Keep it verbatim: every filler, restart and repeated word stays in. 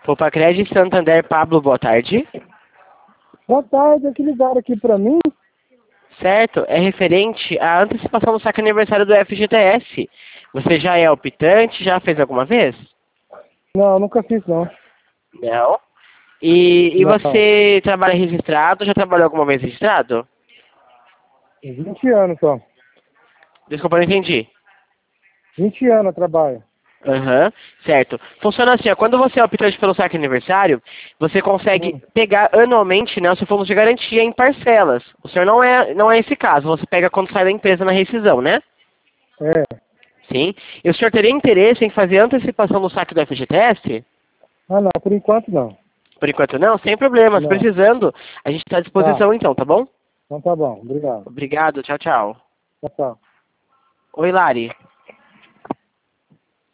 Popacred Santander, Pablo, boa tarde. Boa tarde, aqui ligaram aqui pra mim. Certo, é referente à antecipação do saque aniversário do F G T S. Você já é optante? Já fez alguma vez? Não, nunca fiz não. Não. E, e Não. você trabalha registrado? Já trabalhou alguma vez registrado? vinte anos só. Desculpa, não entendi. vinte anos eu trabalho. Aham, certo. Funciona assim, ó, quando você é optante pelo saque aniversário, você consegue Hum. pegar anualmente, né, o seu fundo de garantia em parcelas. O senhor não é, não é esse caso, você pega quando sai da empresa na rescisão, né? É. Sim. E o senhor teria interesse em fazer antecipação do saque do F G T S? Ah não, por enquanto não. Por enquanto não, sem problemas. Não. Precisando, a gente está à Tá. disposição então, tá bom? Então tá bom, obrigado. Obrigado, tchau, tchau. Tchau, tchau. Oi, Lari.